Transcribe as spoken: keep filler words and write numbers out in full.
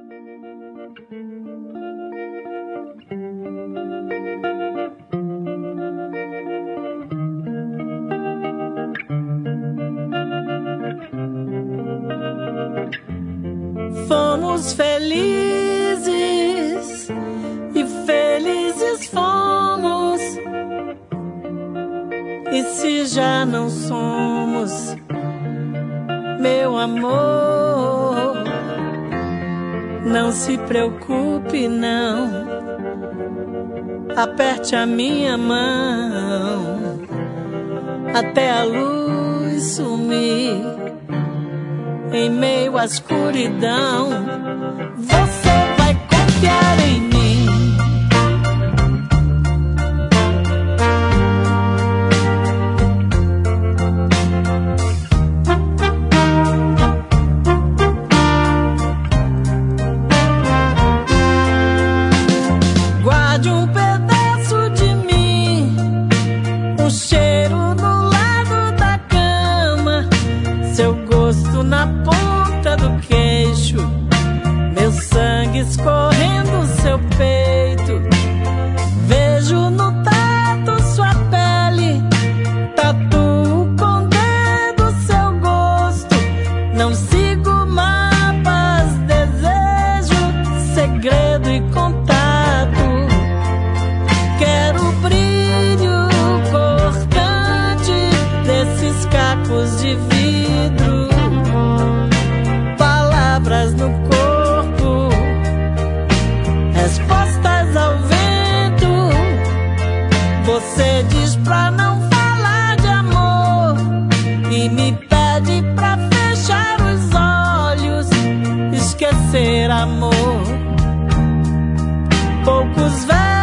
Fomos felizes e felizes fomos. E se já não somos, meu amor, não se preocupe não, aperte a minha mão até a luz sumir em meio à escuridão. Você vai confiar em mim. Guarde um pedaço de mim, um cheiro no lado da cama, seu gosto na ponta do queixo, meu sangue escorrendo seu peito. Vejo no tato sua pele, tatuo com dedo seu gosto. Não sigo mapas, desejo segredo e contato. Quero o brilho cortante desses cacos de vidro, palavras no corpo, respostas ao vento. Você diz pra não falar de amor e me pede pra fechar os olhos, esquecer amor. Poucos velhos